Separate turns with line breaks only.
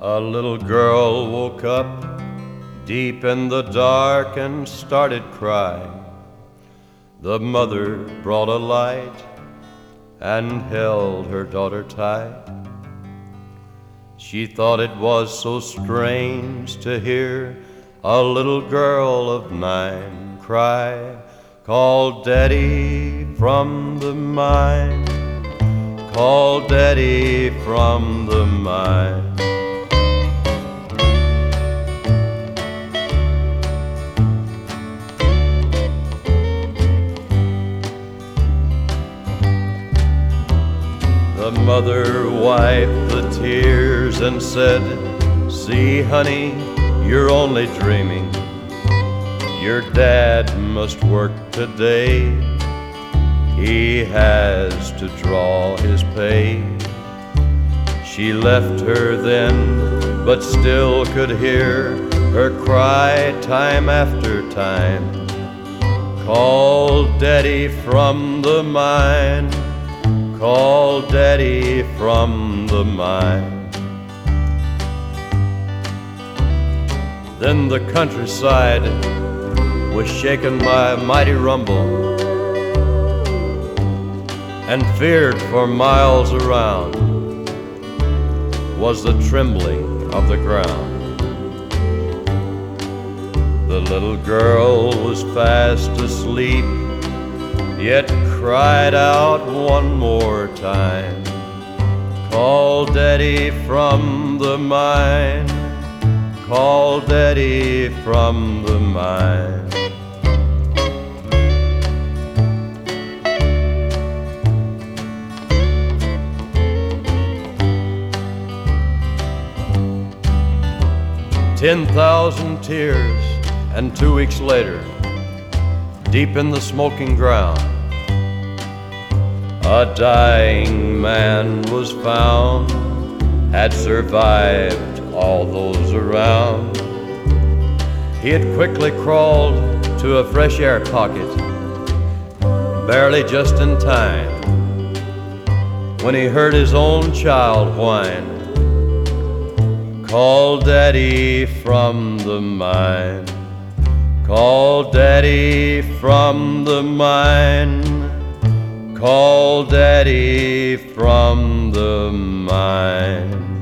A little girl woke up deep in the dark and started crying. The mother brought a light and held her daughter tight. She thought it was so strange to hear a little girl of 9 cry, "Call Daddy from the mine, call Daddy from the mine." The mother wiped the tears and said, "See, honey, you're only dreaming. Your dad must work today. He has to draw his pay." She left her then, but still could hear her cry time after time, "Call Daddy from the mine, call Daddy from the mine." Then the countryside was shaken by a mighty rumble, and feared for miles around was the trembling of the ground. The little girl was fast asleep, yet cried out one more time, "Call Daddy from the mine, call Daddy from the mine." "10,000 tears, and 2 weeks later, deep in the smoking ground, a dying man was found, had survived all those around. He had quickly crawled to a fresh air pocket, barely just in time, when he heard his own child whine, "Call Daddy from the mine, call Daddy from the mine, call Daddy from the mine."